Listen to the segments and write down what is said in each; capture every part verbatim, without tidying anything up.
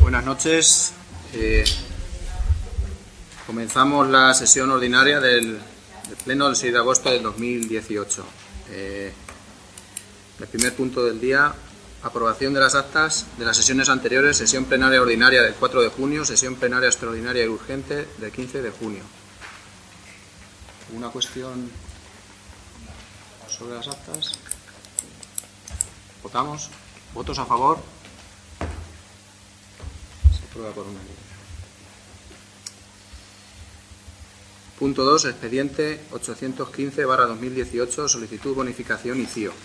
Buenas noches. Eh, comenzamos la sesión ordinaria del, del Pleno del seis de agosto del dos mil dieciocho. Eh, el primer punto del día, aprobación de las actas de las sesiones anteriores, sesión plenaria ordinaria del cuatro de junio, sesión plenaria extraordinaria y urgente del quince de junio. ¿Alguna cuestión sobre las actas? Votamos. ¿Votos a favor? Se aprueba por unanimidad. Punto dos. Expediente ochocientos quince barra dos mil dieciocho, solicitud bonificación I C I O.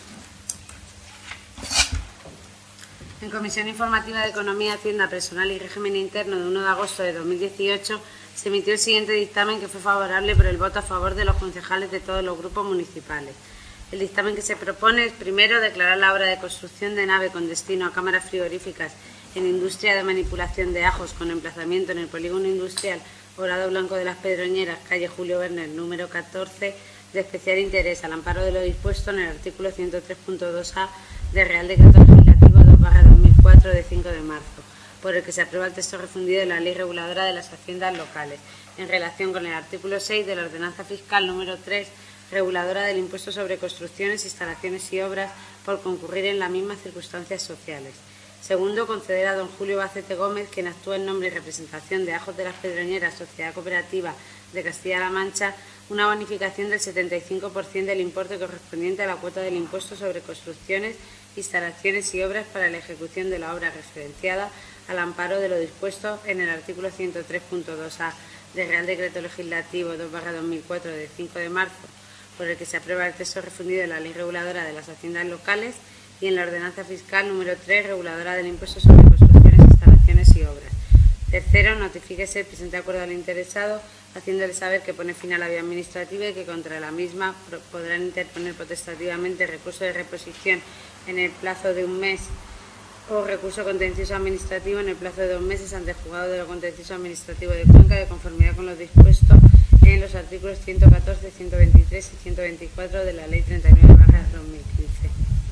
En Comisión Informativa de Economía, Hacienda, Personal y Régimen Interno de uno de agosto de dos mil dieciocho se emitió el siguiente dictamen, que fue favorable por el voto a favor de los concejales de todos los grupos municipales. El dictamen que se propone es, primero, declarar la obra de construcción de nave con destino a cámaras frigoríficas en industria de manipulación de ajos con emplazamiento en el polígono industrial Horado Blanco de las Pedroñeras, calle Julio Verne, número catorce, de especial interés, al amparo de lo dispuesto en el artículo ciento tres punto dos a del Real Decreto Legislativo dos barra dos mil cuatro de cinco de marzo, por el que se aprueba el texto refundido de la Ley Reguladora de las Haciendas Locales, en relación con el artículo seis de la Ordenanza Fiscal número tres, reguladora del impuesto sobre construcciones, instalaciones y obras por concurrir en las mismas circunstancias sociales. Segundo, conceder a don Julio Bacete Gómez, quien actúa en nombre y representación de Ajos de las Pedroñeras, Sociedad Cooperativa de Castilla-La Mancha, una bonificación del setenta y cinco por ciento del importe correspondiente a la cuota del impuesto sobre construcciones, instalaciones y obras para la ejecución de la obra referenciada, al amparo de lo dispuesto en el artículo ciento tres punto dos a del Real Decreto Legislativo dos barra dos mil cuatro de cinco de marzo, por el que se aprueba el texto refundido de la Ley Reguladora de las Haciendas Locales, y en la Ordenanza Fiscal número tres, reguladora del impuesto sobre construcciones, instalaciones y obras. Tercero, notifíquese el presente acuerdo al interesado, haciéndole saber que pone fin a la vía administrativa y que contra la misma podrán interponer potestativamente recurso de reposición en el plazo de un mes o recurso contencioso administrativo en el plazo de dos meses ante el juzgado de lo contencioso administrativo de Cuenca, de conformidad con lo dispuesto en los artículos ciento catorce, ciento veintitrés y ciento veinticuatro de la Ley treinta y nueve barra dos mil quince.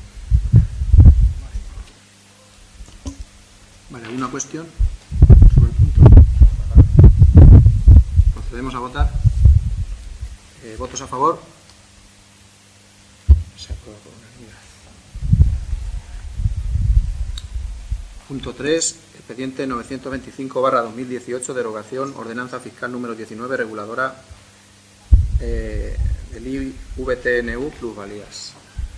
Vale, ¿alguna cuestión sobre el punto? Procedemos a votar. Eh, ¿Votos a favor? Se aprueba por unanimidad. Punto tres. Expediente novecientos veinticinco barra dos mil dieciocho, derogación, ordenanza fiscal número diecinueve, reguladora eh, del I V T N U, plusvalías.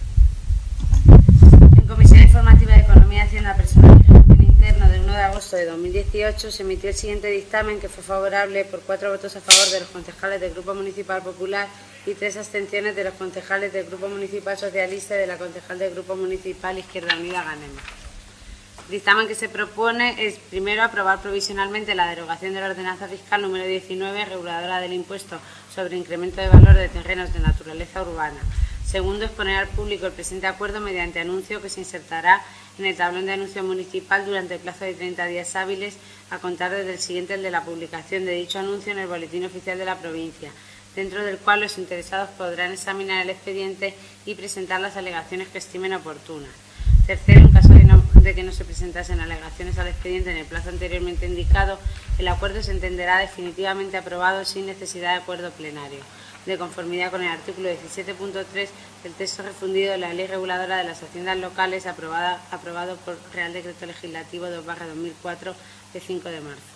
En Comisión Informativa de Economía, Hacienda, Personal y Régimen Interno del uno de agosto de dos mil dieciocho se emitió el siguiente dictamen, que fue favorable por cuatro votos a favor de los concejales del Grupo Municipal Popular y tres abstenciones de los concejales del Grupo Municipal Socialista y de la concejal del Grupo Municipal Izquierda Unida Ganema. El dictamen que se propone es, primero, aprobar provisionalmente la derogación de la Ordenanza Fiscal número diecinueve, reguladora del impuesto sobre incremento de valor de terrenos de naturaleza urbana. Segundo, exponer al público el presente acuerdo mediante anuncio que se insertará en el tablón de anuncios municipal durante el plazo de treinta días hábiles, a contar desde el siguiente el de la publicación de dicho anuncio en el Boletín Oficial de la provincia, dentro del cual los interesados podrán examinar el expediente y presentar las alegaciones que estimen oportunas. Tercero, en caso de, no, de que no se presentasen alegaciones al expediente en el plazo anteriormente indicado, el acuerdo se entenderá definitivamente aprobado sin necesidad de acuerdo plenario, de conformidad con el artículo diecisiete punto tres del texto refundido de la Ley Reguladora de las Haciendas Locales, aprobada, aprobado por Real Decreto Legislativo dos barra dos mil cuatro de cinco de marzo.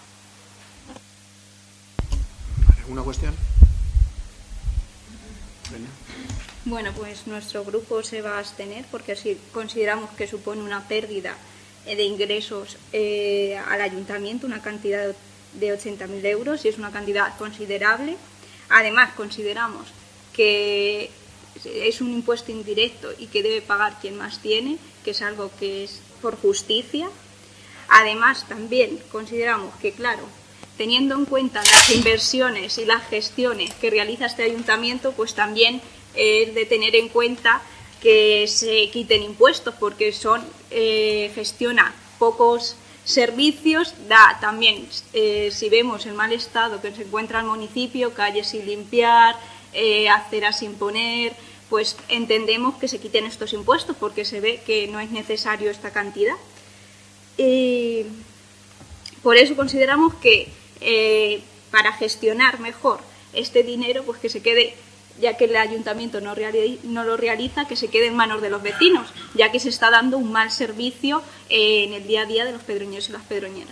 ¿Alguna cuestión? Venga. Bueno, pues nuestro grupo se va a abstener porque así consideramos que supone una pérdida de ingresos eh, al ayuntamiento, una cantidad de ochenta mil euros, y es una cantidad considerable. Además, consideramos que es un impuesto indirecto y que debe pagar quien más tiene, que es algo que es por justicia. Además, también consideramos que, claro, teniendo en cuenta las inversiones y las gestiones que realiza este ayuntamiento, pues también es de tener en cuenta que se quiten impuestos, porque son eh, gestiona pocos servicios, da también, eh, si vemos el mal estado que se encuentra el municipio, calles sin limpiar, eh, aceras sin poner, pues entendemos que se quiten estos impuestos porque se ve que no es necesario esta cantidad. Eh, Por eso consideramos que eh, para gestionar mejor este dinero, pues que se quede, ya que el ayuntamiento no, reali no lo realiza, que se quede en manos de los vecinos, ya que se está dando un mal servicio eh, en el día a día de los pedroñeros y las pedroñeras.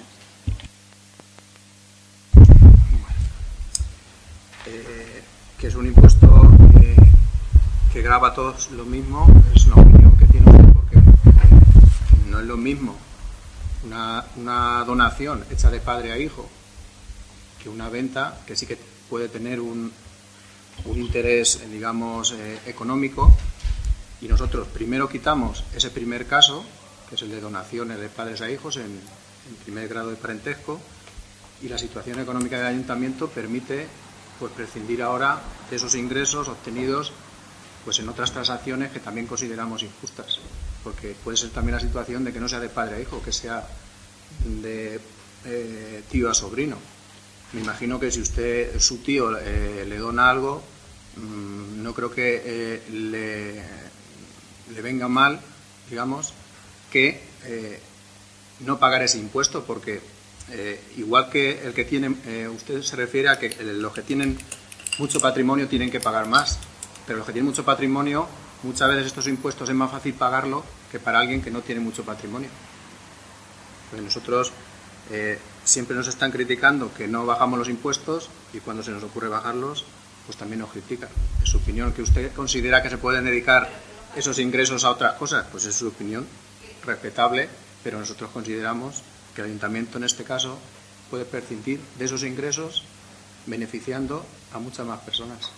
Eh, que es un impuesto eh, que grava a todos lo mismo, es una opinión que tiene usted, porque eh, no es lo mismo una, una donación hecha de padre a hijo que una venta que sí que puede tener un, un interés, digamos, eh, económico, y nosotros primero quitamos ese primer caso, que es el de donaciones de padres a hijos en, en primer grado de parentesco, y la situación económica del ayuntamiento permite pues prescindir ahora de esos ingresos obtenidos pues en otras transacciones que también consideramos injustas, porque puede ser también la situación de que no sea de padre a hijo, que sea de eh, tío a sobrino. Me imagino que si usted, su tío, eh, le dona algo, mmm, no creo que eh, le, le venga mal, digamos, que eh, no pagar ese impuesto, porque eh, igual que el que tiene, eh, usted se refiere a que los que tienen mucho patrimonio tienen que pagar más, pero los que tienen mucho patrimonio, muchas veces estos impuestos es más fácil pagarlo que para alguien que no tiene mucho patrimonio. Pues nosotros eh, siempre nos están criticando que no bajamos los impuestos, y cuando se nos ocurre bajarlos, pues también nos critican. Es su opinión. Que usted considera que se pueden dedicar esos ingresos a otras cosas, pues es su opinión, respetable, pero nosotros consideramos que el ayuntamiento en este caso puede prescindir de esos ingresos beneficiando a muchas más personas.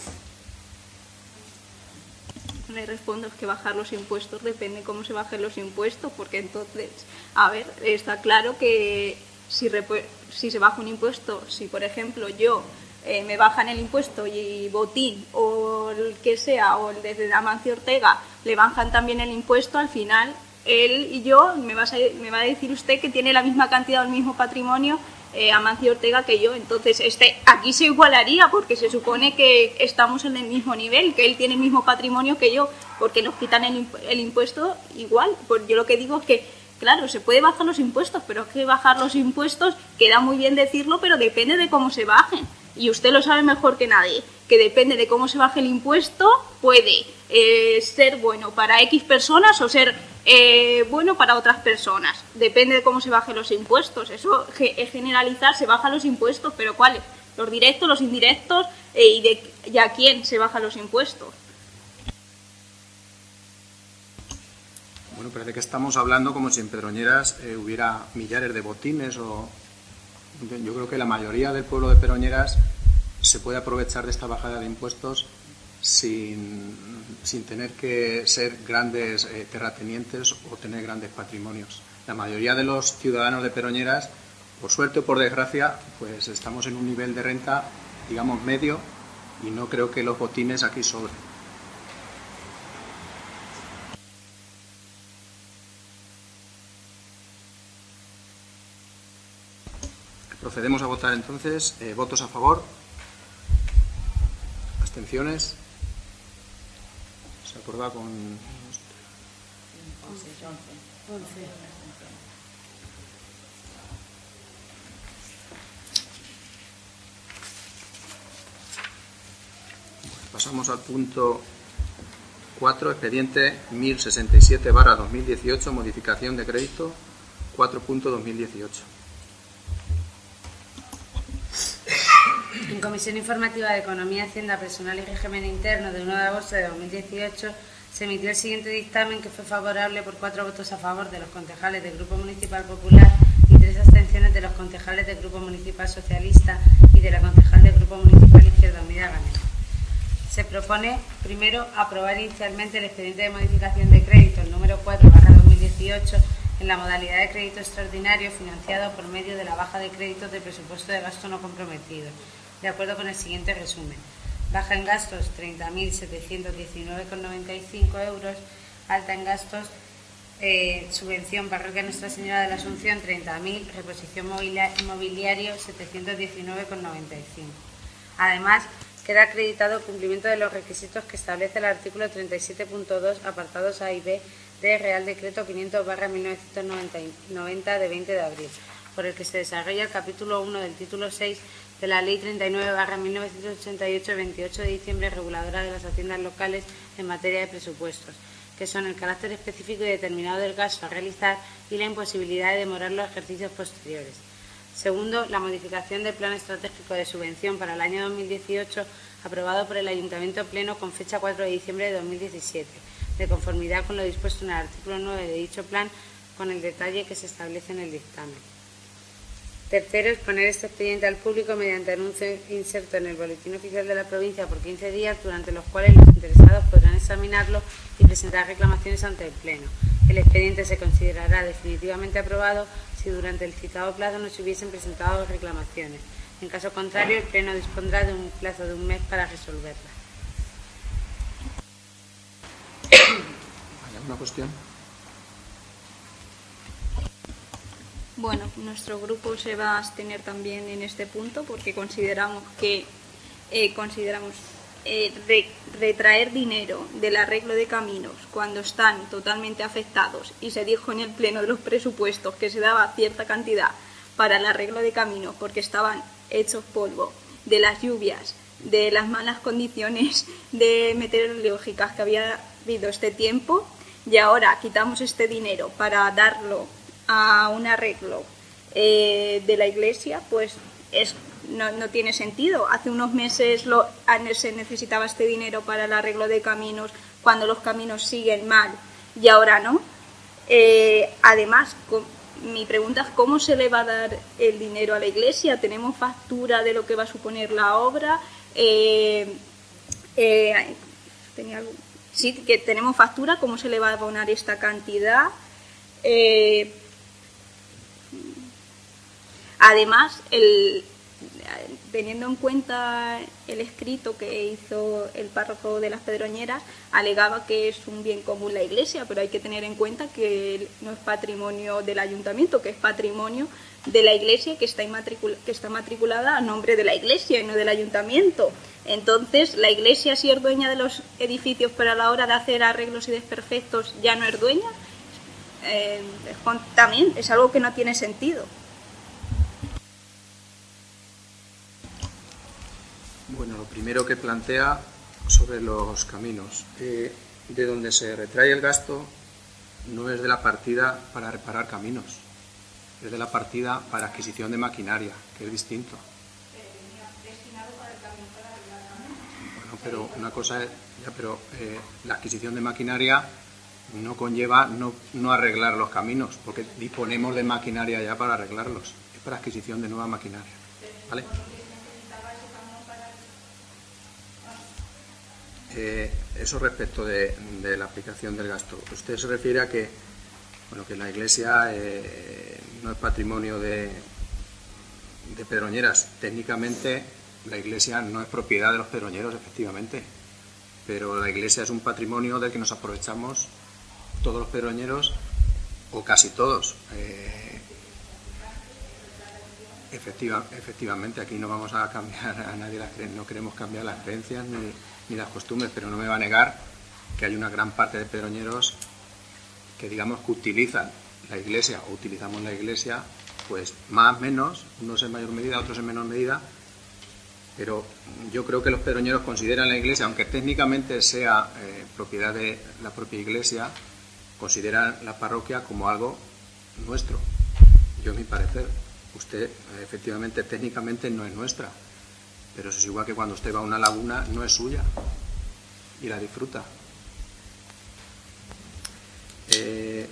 Le respondo es que bajar los impuestos depende cómo se bajen los impuestos, porque entonces, a ver, está claro que si, si se baja un impuesto, si por ejemplo yo eh, me bajan el impuesto y Botín o el que sea, o el de Amancio Ortega le bajan también el impuesto, al final él y yo, me, vas a, me va a decir usted que tiene la misma cantidad o el mismo patrimonio eh, Amancio Ortega que yo. Entonces este aquí se igualaría, porque se supone que estamos en el mismo nivel, que él tiene el mismo patrimonio que yo, porque nos quitan el, el impuesto igual. Pues yo lo que digo es que, claro, se puede bajar los impuestos, pero es que bajar los impuestos, queda muy bien decirlo, pero depende de cómo se bajen. Y usted lo sabe mejor que nadie, que depende de cómo se baje el impuesto, puede eh, ser bueno para X personas o ser eh, bueno para otras personas. Depende de cómo se bajen los impuestos. Eso es generalizar, se bajan los impuestos, pero ¿cuáles? Los directos, los indirectos, eh, y, de, y a quién se bajan los impuestos. Bueno, parece que estamos hablando como si en Pedroñeras eh, hubiera millares de botines o... Yo creo que la mayoría del pueblo de Pedroñeras se puede aprovechar de esta bajada de impuestos sin, sin tener que ser grandes eh, terratenientes o tener grandes patrimonios. La mayoría de los ciudadanos de Pedroñeras, por suerte o por desgracia, pues estamos en un nivel de renta, digamos, medio, y no creo que los botines aquí sobren. Procedemos a votar entonces. Eh, ¿Votos a favor? ¿Abstenciones? ¿Se aprueba con...? Pasamos al punto cuatro, expediente mil sesenta y siete barra dos mil dieciocho, modificación de crédito cuatro punto dos mil dieciocho. En Comisión Informativa de Economía, Hacienda, Personal y Régimen Interno de uno de agosto de dos mil dieciocho se emitió el siguiente dictamen, que fue favorable por cuatro votos a favor de los concejales del Grupo Municipal Popular y tres abstenciones de los concejales del Grupo Municipal Socialista y de la concejal del Grupo Municipal Izquierda Unida Ganera. Se propone, primero, aprobar inicialmente el expediente de modificación de crédito, el número cuatro barra dos mil dieciocho, en la modalidad de crédito extraordinario financiado por medio de la baja de créditos del presupuesto de gasto no comprometido, de acuerdo con el siguiente resumen. Baja en gastos treinta mil setecientos diecinueve coma noventa y cinco euros, alta en gastos eh, subvención parroquia Nuestra Señora de la Asunción treinta mil, reposición mobiliario setecientos diecinueve coma noventa y cinco. Además, queda acreditado el cumplimiento de los requisitos que establece el artículo treinta y siete punto dos, apartados A y B, del Real Decreto quinientos barra mil novecientos noventa de veinte de abril, por el que se desarrolla el capítulo uno del título seis de la Ley treinta y nueve barra mil novecientos ochenta y ocho de veintiocho de diciembre reguladora de las haciendas locales en materia de presupuestos, que son el carácter específico y determinado del gasto a realizar y la imposibilidad de demorar los ejercicios posteriores. Segundo, la modificación del Plan Estratégico de Subvención para el año dos mil dieciocho, aprobado por el Ayuntamiento Pleno con fecha cuatro de diciembre de dos mil diecisiete, de conformidad con lo dispuesto en el artículo nueve de dicho plan, con el detalle que se establece en el dictamen. Tercero, exponer este expediente al público mediante anuncio inserto en el Boletín Oficial de la Provincia por quince días, durante los cuales los interesados podrán examinarlo y presentar reclamaciones ante el Pleno. El expediente se considerará definitivamente aprobado si durante el citado plazo no se hubiesen presentado reclamaciones. En caso contrario, el Pleno dispondrá de un plazo de un mes para resolverla. ¿Hay alguna cuestión? Bueno, nuestro grupo se va a abstener también en este punto porque consideramos que eh, consideramos eh, re, retraer dinero del arreglo de caminos cuando están totalmente afectados, y se dijo en el pleno de los presupuestos que se daba cierta cantidad para el arreglo de caminos porque estaban hechos polvo de las lluvias, de las malas condiciones de meteorológicas que había habido este tiempo, y ahora quitamos este dinero para darlo a un arreglo eh, de la iglesia, pues es, no, no tiene sentido. Hace unos meses lo, se necesitaba este dinero para el arreglo de caminos cuando los caminos siguen mal y ahora no. Eh, además, con, mi pregunta es cómo se le va a dar el dinero a la iglesia. ¿Tenemos factura de lo que va a suponer la obra? Eh, eh, ¿tenía algo? Sí, que tenemos factura. ¿Cómo se le va a abonar esta cantidad? Eh, Además, el, teniendo en cuenta el escrito que hizo el párroco de las Pedroñeras, alegaba que es un bien común la iglesia, pero hay que tener en cuenta que no es patrimonio del ayuntamiento, que es patrimonio de la iglesia que está, inmatricul- que está matriculada a nombre de la iglesia y no del ayuntamiento. Entonces, la iglesia, si es dueña de los edificios, pero a la hora de hacer arreglos y desperfectos ya no es dueña, eh, también es algo que no tiene sentido. Bueno, lo primero que plantea sobre los caminos, eh, de donde se retrae el gasto no es de la partida para reparar caminos, es de la partida para adquisición de maquinaria, que es distinto. Bueno, pero una cosa es, ya, pero eh, la adquisición de maquinaria no conlleva no, no arreglar los caminos, porque disponemos de maquinaria ya para arreglarlos, es para adquisición de nueva maquinaria, ¿vale? Eh, eso respecto de, de la aplicación del gasto. Usted se refiere a que, bueno, que la iglesia eh, no es patrimonio de, de Pedroñeras. Técnicamente la iglesia no es propiedad de los pedroñeros, efectivamente, pero la iglesia es un patrimonio del que nos aprovechamos todos los pedroñeros, o casi todos. Eh, efectiva, efectivamente, aquí no vamos a cambiar a nadie las creencias, no queremos cambiar las creencias ni ni las costumbres, pero no me va a negar que hay una gran parte de pedroñeros que, digamos, que utilizan la iglesia o utilizamos la iglesia, pues más o menos, unos en mayor medida, otros en menor medida, pero yo creo que los pedroñeros consideran la iglesia, aunque técnicamente sea eh, propiedad de la propia iglesia, consideran la parroquia como algo nuestro. Yo, a mi parecer, usted efectivamente técnicamente no es nuestra, pero eso es igual que cuando usted va a una laguna, no es suya y la disfruta. Eh,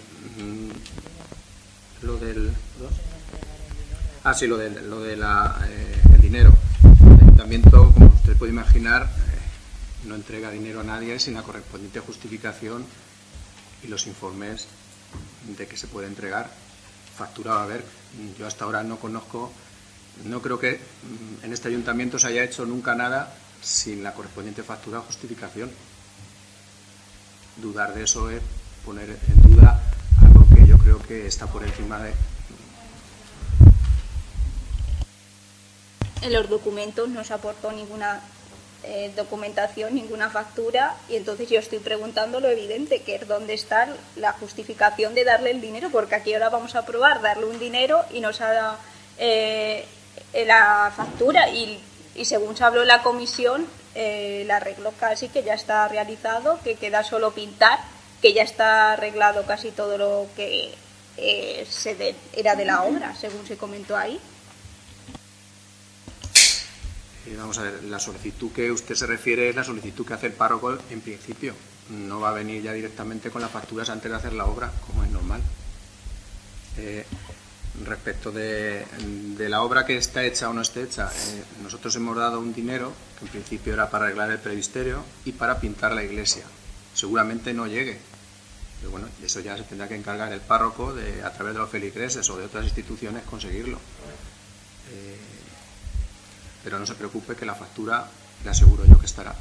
lo del... Ah, sí, lo del lo de la, eh, el dinero. El ayuntamiento, como usted puede imaginar, eh, no entrega dinero a nadie sin la correspondiente justificación y los informes de que se puede entregar. Factura va a haber. Yo hasta ahora no conozco... No creo que en este ayuntamiento se haya hecho nunca nada sin la correspondiente factura o justificación. Dudar de eso es poner en duda algo que yo creo que está por encima de... En los documentos no se aportó ninguna eh, documentación, ninguna factura, y entonces yo estoy preguntando lo evidente, que es dónde está la justificación de darle el dinero, porque aquí ahora vamos a probar darle un dinero y nos ha dado eh, la factura, y, y según se habló en la comisión, eh, el arreglo casi que ya está realizado, que queda solo pintar, que ya está arreglado casi todo lo que eh, se de, era de la obra, según se comentó ahí. Y vamos a ver, la solicitud que usted se refiere es la solicitud que hace el párroco en principio. No va a venir ya directamente con las facturas antes de hacer la obra, como es normal. Eh, respecto de, de la obra que está hecha o no esté hecha, eh, nosotros hemos dado un dinero que en principio era para arreglar el presbiterio y para pintar la iglesia. Seguramente no llegue, pero bueno, eso ya se tendrá que encargar el párroco de, a través de los feligreses o de otras instituciones, conseguirlo. Eh, pero no se preocupe, que la factura le aseguro yo que estará.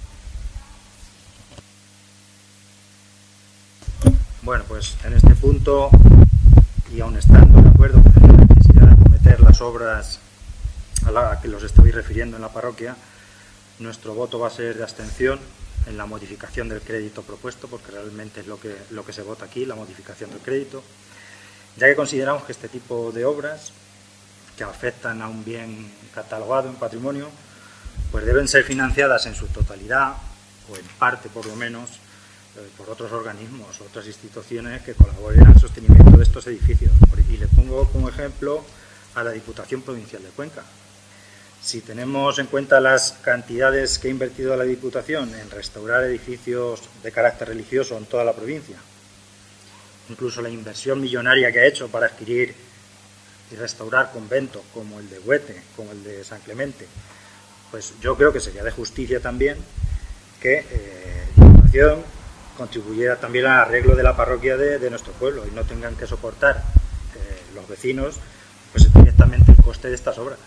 Bueno, pues en este punto, y aun estando de acuerdo con la necesidad de acometer las obras a las que los estoy refiriendo en la parroquia, nuestro voto va a ser de abstención en la modificación del crédito propuesto, porque realmente es lo que, lo que se vota aquí, la modificación del crédito, ya que consideramos que este tipo de obras que afectan a un bien catalogado en patrimonio, pues deben ser financiadas en su totalidad, o en parte por lo menos, eh, por otros organismos, otras instituciones que colaboren al sostenimiento de estos edificios. Y le pongo como ejemplo a la Diputación Provincial de Cuenca. Si tenemos en cuenta las cantidades que ha invertido la Diputación en restaurar edificios de carácter religioso en toda la provincia, incluso la inversión millonaria que ha hecho para adquirir y restaurar conventos como el de Huete, como el de San Clemente, pues yo creo que sería de justicia también que eh, la Diputación contribuyera también al arreglo de la parroquia de, de nuestro pueblo y no tengan que soportar eh, los vecinos pues directamente el coste de estas obras.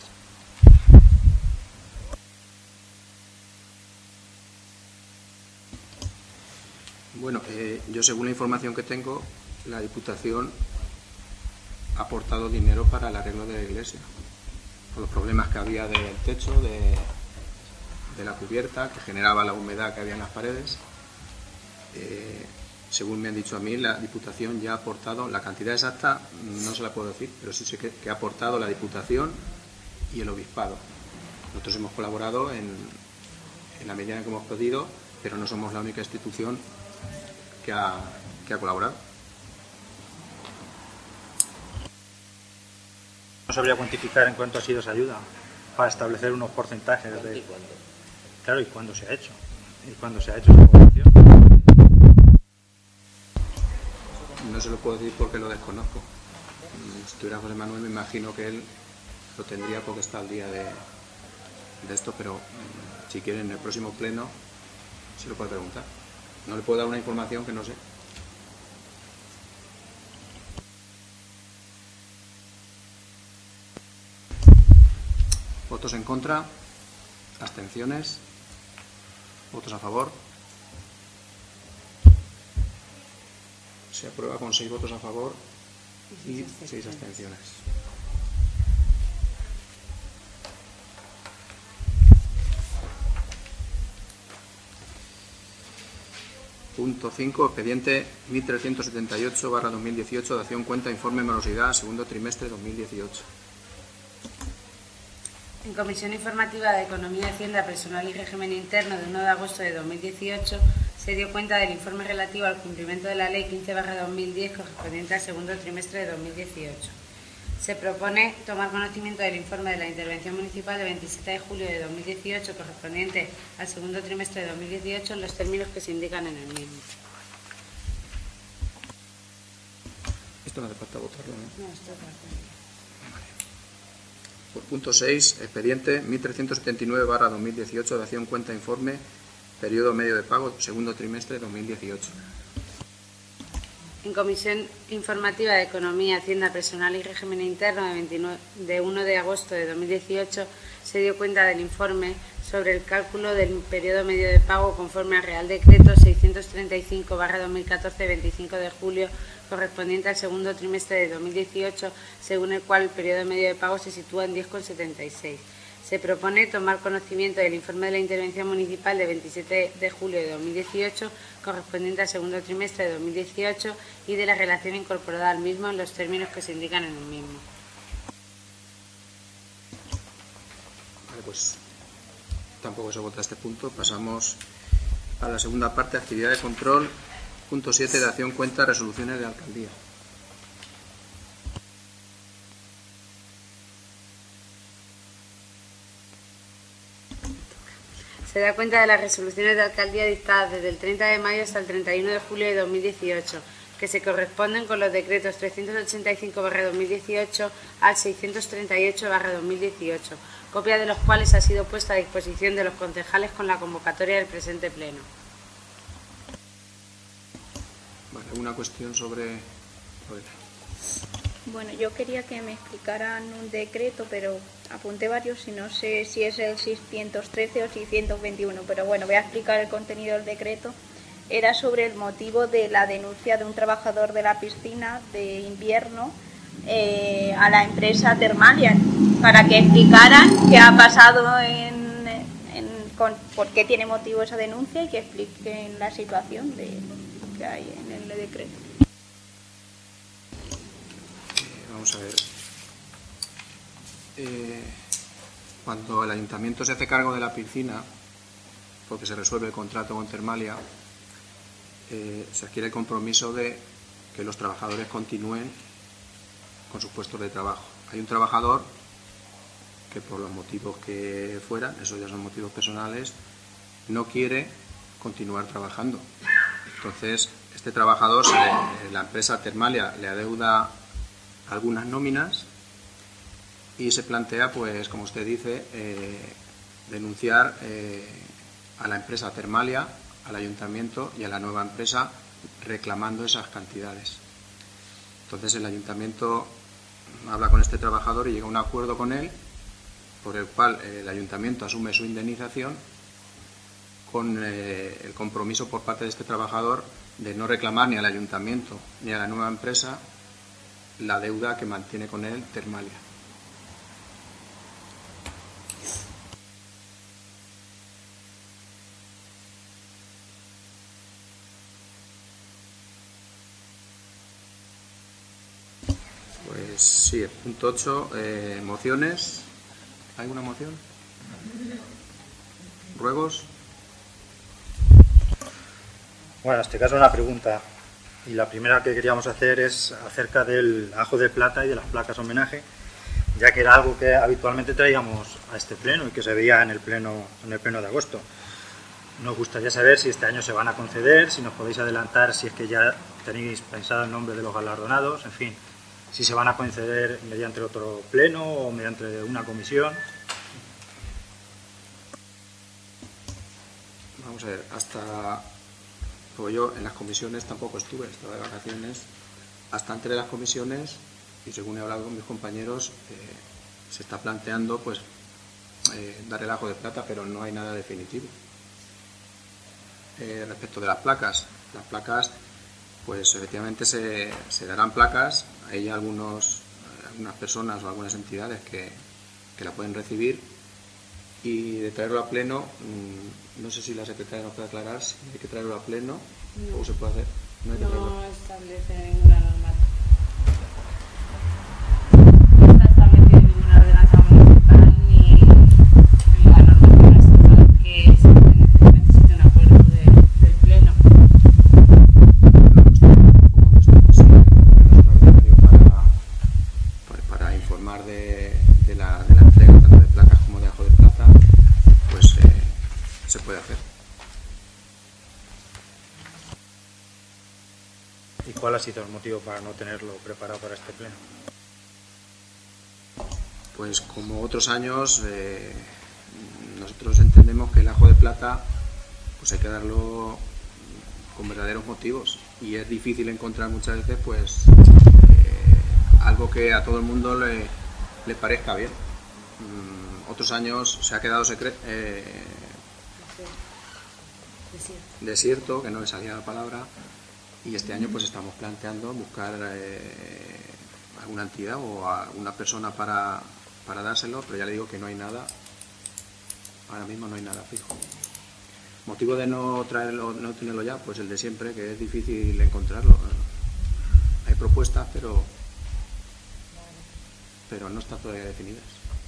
Bueno, eh, yo según la información que tengo, la Diputación ha aportado dinero para el arreglo de la iglesia, por los problemas que había del techo, de, de la cubierta, que generaba la humedad que había en las paredes. Eh, según me han dicho a mí, la Diputación ya ha aportado, la cantidad exacta no se la puedo decir, pero sí sé que, que ha aportado la Diputación y el Obispado. Nosotros hemos colaborado en, en la medida en que hemos podido, pero no somos la única institución que ha, que ha colaborado. No sabría cuantificar en cuánto ha sido esa ayuda para establecer unos porcentajes de... ¿Y cuándo? Claro, y cuándo se ha hecho. Y cuándo se ha hecho esa población. No se lo puedo decir porque lo desconozco. Si estuviera José Manuel, me imagino que él lo tendría porque está al día de, de esto, pero si quiere en el próximo pleno se lo puede preguntar. No le puedo dar una información que no sé. Votos en contra, abstenciones, votos a favor. Se aprueba con seis votos a favor y seis abstenciones. Punto cinco. Expediente mil trescientos setenta y ocho barra dos mil dieciocho, dación cuenta informe morosidad segundo trimestre dos mil dieciocho. En Comisión Informativa de Economía, Hacienda, Personal y Régimen Interno de uno de agosto de dos mil dieciocho se dio cuenta del informe relativo al cumplimiento de la Ley quince barra dos mil diez correspondiente al segundo trimestre de dos mil dieciocho. Se propone tomar conocimiento del informe de la intervención municipal de veintisiete de julio de dos mil dieciocho correspondiente al segundo trimestre de dos mil dieciocho en los términos que se indican en el mismo. Esto no hace falta votarlo, ¿no? No, esto es Por punto seis, expediente mil trescientos setenta y nueve barra dos mil dieciocho, dación cuenta informe, periodo medio de pago, segundo trimestre dos mil dieciocho. En Comisión Informativa de Economía, Hacienda, Personal y Régimen Interno de, veintinueve, de uno de agosto de dos mil dieciocho se dio cuenta del informe sobre el cálculo del periodo medio de pago conforme al Real Decreto seiscientos treinta y cinco barra dos mil catorce de veinticinco de julio correspondiente al segundo trimestre de dos mil dieciocho, según el cual el periodo medio de pago se sitúa en diez coma setenta y seis. Se propone tomar conocimiento del informe de la intervención municipal de veintisiete de julio de dos mil dieciocho, correspondiente al segundo trimestre de dos mil dieciocho, y de la relación incorporada al mismo en los términos que se indican en el mismo. Vale, pues tampoco se vota este punto. Pasamos a la segunda parte, actividad de control. Punto siete, de acción cuenta resoluciones de alcaldía. Se da cuenta de las resoluciones de alcaldía dictadas desde el treinta de mayo hasta el treinta y uno de julio de dos mil dieciocho, que se corresponden con los decretos trescientos ochenta y cinco barra dos mil dieciocho al seiscientos treinta y ocho barra dos mil dieciocho, copia de los cuales ha sido puesta a disposición de los concejales con la convocatoria del presente pleno. Vale, ¿alguna cuestión sobre...? Bueno, yo quería que me explicaran un decreto, pero apunté varios y no sé si es el seiscientos trece o seiscientos veintiuno, pero bueno, voy a explicar el contenido del decreto. Era sobre el motivo de la denuncia de un trabajador de la piscina de invierno eh, a la empresa Termalia, para que explicaran qué ha pasado, en, en, con, por qué tiene motivo esa denuncia y que expliquen la situación de, que hay en el decreto. Vamos a ver. Eh, cuando el ayuntamiento se hace cargo de la piscina, porque se resuelve el contrato con Termalia, eh, se adquiere el compromiso de que los trabajadores continúen con sus puestos de trabajo. Hay un trabajador que, por los motivos que fueran, esos ya son motivos personales, no quiere continuar trabajando. Entonces, este trabajador, se, la empresa Termalia le adeuda algunas nóminas y se plantea, pues como usted dice, eh, denunciar eh, a la empresa Termalia, al ayuntamiento y a la nueva empresa reclamando esas cantidades. Entonces el ayuntamiento habla con este trabajador y llega a un acuerdo con él, por el cual eh, el ayuntamiento asume su indemnización con eh, el compromiso por parte de este trabajador de no reclamar ni al ayuntamiento ni a la nueva empresa la deuda que mantiene con él Termalia. Pues sí, el punto ocho, eh, mociones. ¿Hay alguna moción? ¿Ruegos? Bueno, en este caso una pregunta. Y la primera que queríamos hacer es acerca del ajo de plata y de las placas homenaje, ya que era algo que habitualmente traíamos a este pleno y que se veía en el pleno, en el pleno de agosto. Nos gustaría saber si este año se van a conceder, si nos podéis adelantar si es que ya tenéis pensado el nombre de los galardonados, en fin, si se van a conceder mediante otro pleno o mediante una comisión. Vamos a ver, hasta... Pues yo en las comisiones tampoco estuve, estaba de vacaciones. Hasta antes de las comisiones, y según he hablado con mis compañeros, eh, se está planteando pues eh, dar el ajo de plata, pero no hay nada definitivo. Eh, respecto de las placas, las placas, pues efectivamente se, se darán placas. Hay algunos, algunas personas o algunas entidades que, que la pueden recibir, y de traerlo a pleno, mmm, no sé si la secretaria nos puede aclarar si hay que traerlo a pleno no. o se puede hacer. No, hay que traerlo. No establece ninguna normativa. No está establecido en ninguna ordenanza municipal ni en la normativa estatal que se necesite un acuerdo de, del pleno. Para, para informar de, de, la, de la entrega tanto de placas como de ajo de plata, pues eh, se puede hacer. ¿Y cuál ha sido el motivo para no tenerlo preparado para este pleno? Pues como otros años, eh, nosotros entendemos que el ajo de plata pues hay que darlo con verdaderos motivos, y es difícil encontrar muchas veces pues eh, algo que a todo el mundo le, le parezca bien. Mm, otros años se ha quedado secreto, eh, desierto, que no le salía la palabra, y este año pues estamos planteando buscar eh, alguna entidad o alguna persona para, para dárselo, pero ya le digo que no hay nada ahora mismo no hay nada fijo. Motivo de no traerlo, no tenerlo ya, pues el de siempre, que es difícil encontrarlo. Hay propuestas, pero pero no están todavía definidas.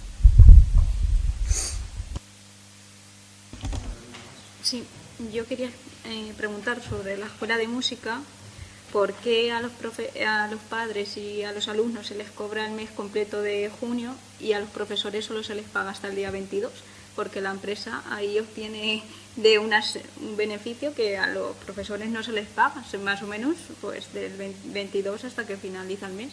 Sí, yo quería eh, preguntar sobre la escuela de música. ¿Por qué a los, profe a los padres y a los alumnos se les cobra el mes completo de junio y a los profesores solo se les paga hasta el día veintidós? Porque la empresa ahí obtiene de unas, un beneficio que a los profesores no se les paga, más o menos pues del veintidós hasta que finaliza el mes.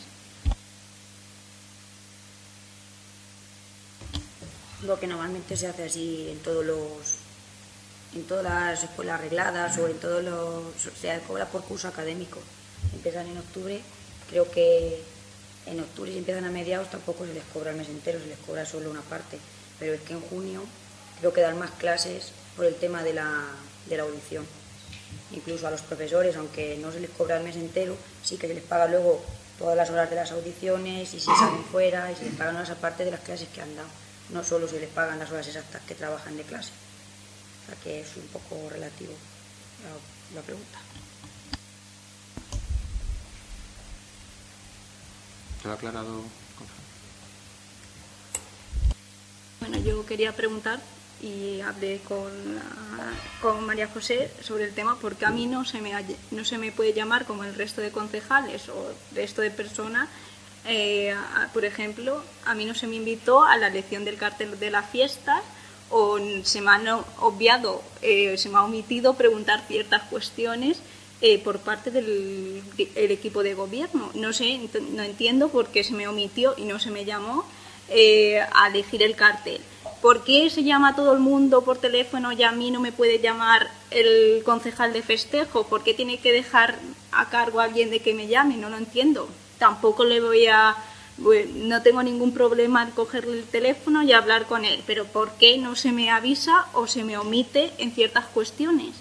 Lo que normalmente se hace así en todos los en todas las escuelas arregladas o en todos los... se cobra por curso académico. Empiezan en octubre, creo que en octubre si empiezan a mediados tampoco se les cobra el mes entero, se les cobra solo una parte, pero es que en junio creo que dan más clases por el tema de la, de la audición. Incluso a los profesores, aunque no se les cobra el mes entero, sí que se les paga luego todas las horas de las audiciones y si salen fuera y se les pagan horas aparte de las clases que han dado. No solo se les pagan las horas exactas que trabajan de clase. O sea que es un poco relativo la, la pregunta. ¿Te lo ha aclarado? Bueno, yo quería preguntar y hablé con, la, con María José sobre el tema porque a mí no se, me, no se me puede llamar como el resto de concejales o el resto de personas. Eh, a, por ejemplo, a mí no se me invitó a la elección del cartel de las fiestas o se me han obviado, eh, se me ha omitido preguntar ciertas cuestiones eh, por parte del el equipo de gobierno. No sé, no entiendo por qué se me omitió y no se me llamó eh, a elegir el cartel. ¿Por qué se llama a todo el mundo por teléfono y a mí no me puede llamar el concejal de festejo? ¿Por qué tiene que dejar a cargo a alguien de que me llame? No lo entiendo. Tampoco le voy a... no tengo ningún problema en cogerle el teléfono y hablar con él, pero ¿por qué no se me avisa o se me omite en ciertas cuestiones?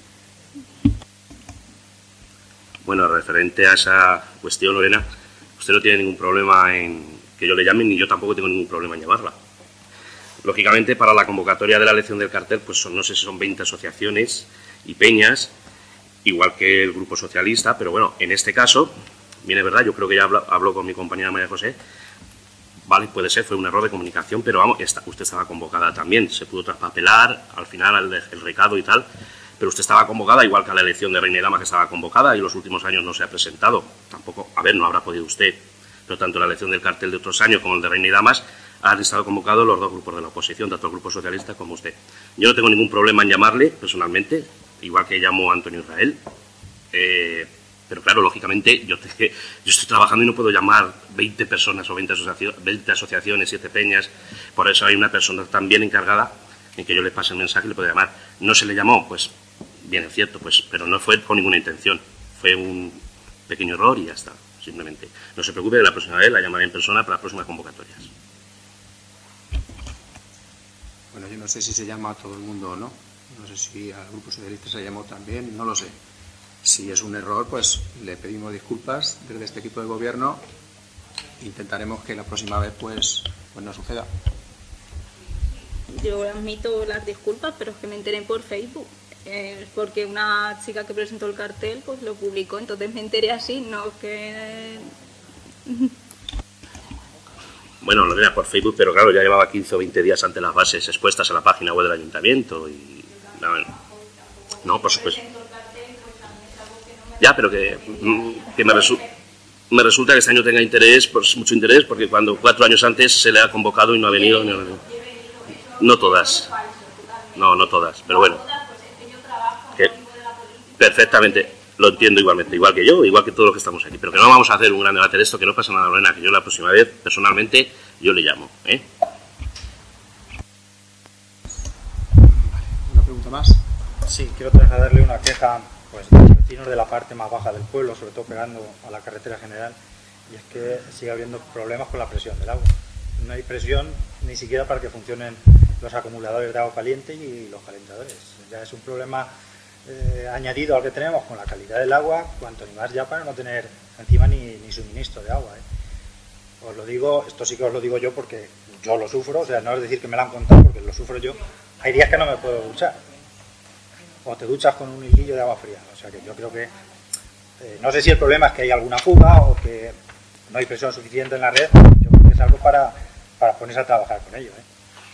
Bueno, referente a esa cuestión, Lorena, usted no tiene ningún problema en que yo le llame, ni yo tampoco tengo ningún problema en llamarla. Lógicamente, para la convocatoria de la elección del cartel, pues son, no sé si son veinte asociaciones y peñas, igual que el Grupo Socialista, pero bueno, en este caso... Bien, es verdad, yo creo que ya hablo, hablo con mi compañera María José, vale, puede ser, fue un error de comunicación, pero vamos, esta, usted estaba convocada también, se pudo traspapelar, al final el, el recado y tal, pero usted estaba convocada, igual que a la elección de Reina y Dama que estaba convocada y en los últimos años no se ha presentado, tampoco, a ver, no habrá podido usted, pero tanto la elección del cartel de otros años como el de Reina y Damas han estado convocados los dos grupos de la oposición, tanto el Grupo Socialista como usted. Yo no tengo ningún problema en llamarle, personalmente, igual que llamo a Antonio Israel, eh... Pero claro, lógicamente, yo, te, yo estoy trabajando y no puedo llamar veinte personas o veinte, asocia veinte asociaciones, siete peñas. Por eso hay una persona también encargada en que yo le pase el mensaje y le puedo llamar. ¿No se le llamó? Pues bien, es cierto, pues, pero no fue con ninguna intención. Fue un pequeño error y ya está, simplemente. No se preocupe, de la próxima vez la llamaré en persona para las próximas convocatorias. Bueno, yo no sé si se llama a todo el mundo o no. No sé si al Grupo Socialista se llamó también, no lo sé. Si es un error, pues le pedimos disculpas desde este equipo de gobierno. Intentaremos que la próxima vez pues, pues no suceda. Yo admito las disculpas, pero es que me enteré por Facebook. Eh, porque una chica que presentó el cartel pues lo publicó, entonces me enteré así, no que... Bueno, lo era por Facebook, pero claro, ya llevaba quince o veinte días ante las bases expuestas a la página web del ayuntamiento y... No, no por supuesto. Ya, pero que, que me, resu me resulta que este año tenga interés, pues, mucho interés, porque cuando cuatro años antes se le ha convocado y no ha venido. No, no, no todas. No, no todas, pero bueno. Que perfectamente, lo entiendo igualmente, igual que yo, igual que todos los que estamos aquí. Pero que no vamos a hacer un gran debate de esto, que no pasa nada, Lorena, que yo la próxima vez, personalmente, yo le llamo. ¿eh? ¿Una pregunta más? Sí, quiero trasladarle una queja pues de los vecinos de la parte más baja del pueblo, sobre todo pegando a la carretera general, y es que sigue habiendo problemas con la presión del agua. No hay presión ni siquiera para que funcionen los acumuladores de agua caliente y los calentadores. Ya es un problema eh, añadido al que tenemos con la calidad del agua, cuanto ni más ya para no tener encima ni, ni suministro de agua. ¿eh? Os lo digo, esto sí que os lo digo yo porque yo lo sufro, o sea, no es decir que me lo han contado porque lo sufro yo, hay días que no me puedo duchar. O te duchas con un hilillo de agua fría. O sea que yo creo que, eh, no sé si el problema es que hay alguna fuga o que no hay presión suficiente en la red. Yo creo que es algo para, para ponerse a trabajar con ello, ¿eh?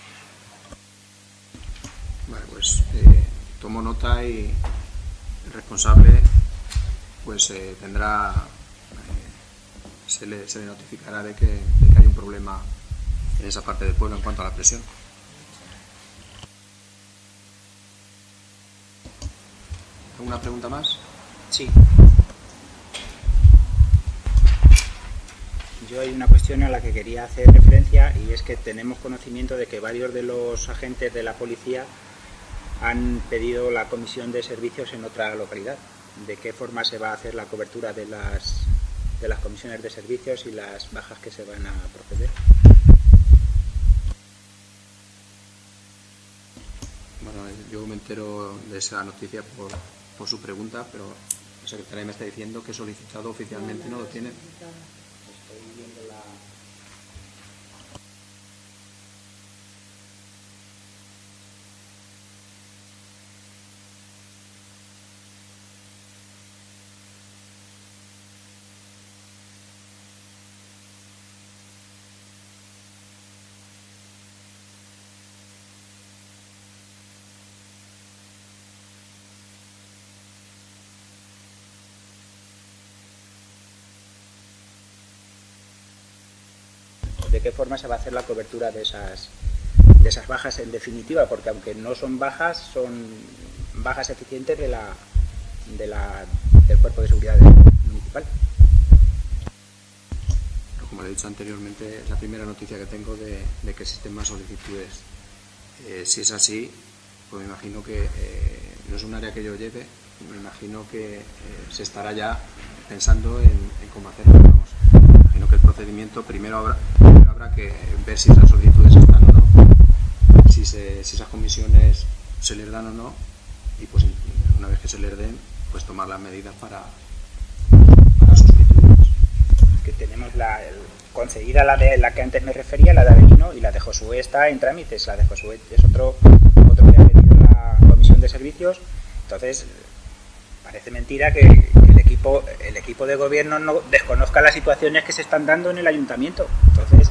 Vale, pues eh, tomo nota y el responsable pues eh, tendrá, eh, se, le, se le notificará de que, de que hay un problema en esa parte del pueblo en cuanto a la presión. ¿Alguna pregunta más? Sí. Yo hay una cuestión a la que quería hacer referencia y es que tenemos conocimiento de que varios de los agentes de la policía han pedido la comisión de servicios en otra localidad. ¿De qué forma se va a hacer la cobertura de las, de las comisiones de servicios y las bajas que se van a proceder? Bueno, yo me entero de esa noticia por, por su pregunta, pero la secretaria me está diciendo que solicitado oficialmente no lo tiene. Estoy viendo la... ¿De qué forma se va a hacer la cobertura de esas, de esas bajas en definitiva? Porque aunque no son bajas, son bajas eficientes de la, de la, del Cuerpo de Seguridad Municipal. Pero como le he dicho anteriormente, es la primera noticia que tengo de, de que existen más solicitudes. Eh, si es así, pues me imagino que eh, no es un área que yo lleve, me imagino que eh, se estará ya pensando en, en cómo hacerlo. Vamos. Me imagino que el procedimiento primero habrá, primero habrá que ver si esas solicitudes están o no, si, se, si esas comisiones se les dan o no, y pues una vez que se les den, pues tomar las medidas para, para sustituirlas. Que tenemos la el, concedida la de la que antes me refería, la de Avelino, y la de Josué está en trámites. La de Josué es otro, otro que ha pedido la comisión de servicios. Entonces, parece mentira que, que el equipo el equipo de gobierno no desconozca las situaciones que se están dando en el ayuntamiento. Entonces,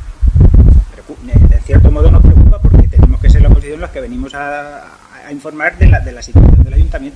en cierto modo nos preocupa porque tenemos que ser la oposición los que venimos a, a informar de la, de la situación del ayuntamiento.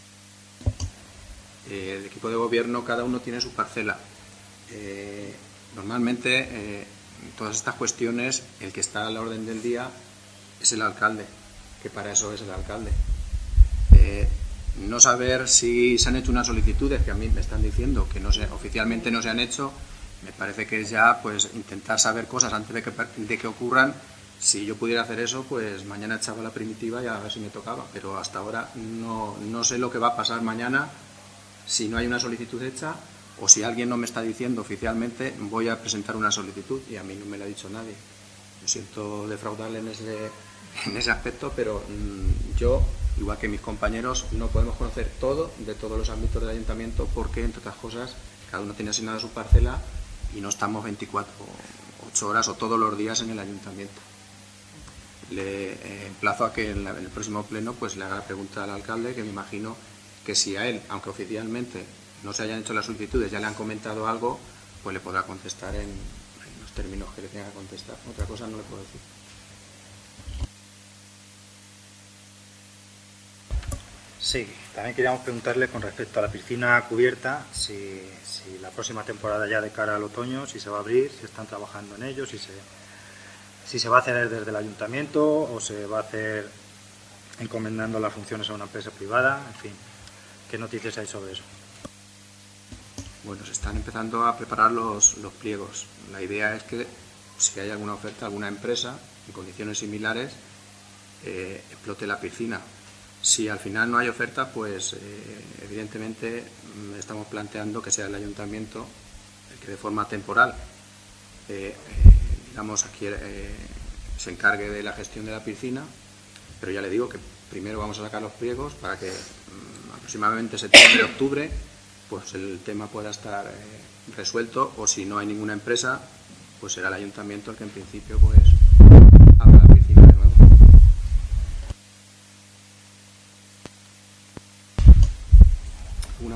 Eh, el equipo de gobierno, cada uno tiene su parcela. Eh, normalmente, eh, en todas estas cuestiones, el que está a la orden del día es el alcalde, que para eso es el alcalde. Eh, no saber si se han hecho unas solicitudes, que a mí me están diciendo que no se, oficialmente no se han hecho, me parece que es ya pues intentar saber cosas antes de que, de que ocurran. Si yo pudiera hacer eso, pues mañana echaba la primitiva y a ver si me tocaba, pero hasta ahora no, no sé lo que va a pasar mañana si no hay una solicitud hecha, o si alguien no me está diciendo oficialmente voy a presentar una solicitud y a mí no me lo ha dicho nadie. Me siento defraudarle en ese, en ese aspecto, pero mmm, yo, igual que mis compañeros, no podemos conocer todo de todos los ámbitos del ayuntamiento porque, entre otras cosas, cada uno tiene asignada su parcela y no estamos veinticuatro, ocho horas o todos los días en el ayuntamiento. Le eh, emplazo a que en, la, en el próximo pleno pues le haga la pregunta al alcalde, que me imagino que si a él, aunque oficialmente no se hayan hecho las solicitudes, ya le han comentado algo, pues le podrá contestar en, en los términos que le tenga que contestar. Otra cosa no le puedo decir. Sí, también queríamos preguntarle con respecto a la piscina cubierta, si, si la próxima temporada ya de cara al otoño, si se va a abrir, si están trabajando en ello, si se, si se va a hacer desde el ayuntamiento o se va a hacer encomendando las funciones a una empresa privada, en fin, ¿qué noticias hay sobre eso? Bueno, se están empezando a preparar los, los pliegos. La idea es que si hay alguna oferta, alguna empresa en condiciones similares eh, explote la piscina. Si al final no hay oferta, pues eh, evidentemente estamos planteando que sea el ayuntamiento el que de forma temporal eh, eh, digamos aquí eh, se encargue de la gestión de la piscina, pero ya le digo que primero vamos a sacar los pliegos para que mmm, aproximadamente septiembre, octubre, pues el tema pueda estar eh, resuelto, o si no hay ninguna empresa, pues será el ayuntamiento el que en principio pues abra la piscina de nuevo.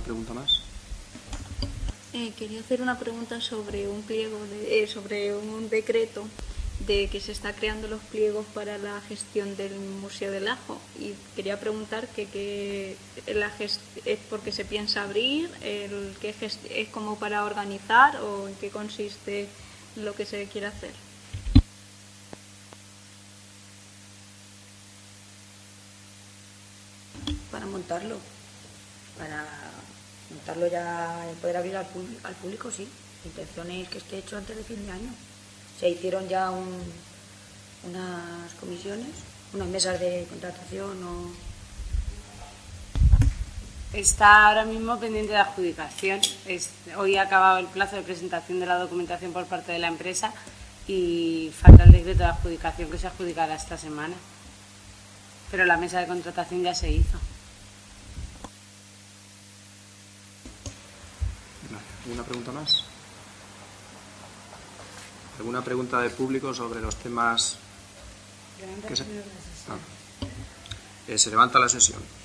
¿Alguna pregunta más? Eh, quería hacer una pregunta sobre un pliego, de, eh, sobre un decreto de que se está creando los pliegos para la gestión del Museo del Ajo, y quería preguntar que, que la gest es porque se piensa abrir, el que es como para organizar, o en qué consiste lo que se quiere hacer. Para montarlo, para montarlo ya, poder abrir al público, al público, sí. La intención es que esté hecho antes de fin de año. Se hicieron ya un, unas comisiones, unas mesas de contratación. O... Está ahora mismo pendiente de adjudicación. Es, hoy ha acabado el plazo de presentación de la documentación por parte de la empresa y falta el decreto de adjudicación que se adjudicará esta semana. Pero la mesa de contratación ya se hizo. ¿Alguna pregunta más? ¿Alguna pregunta del público sobre los temas que se... Ah. Eh, se levanta la sesión.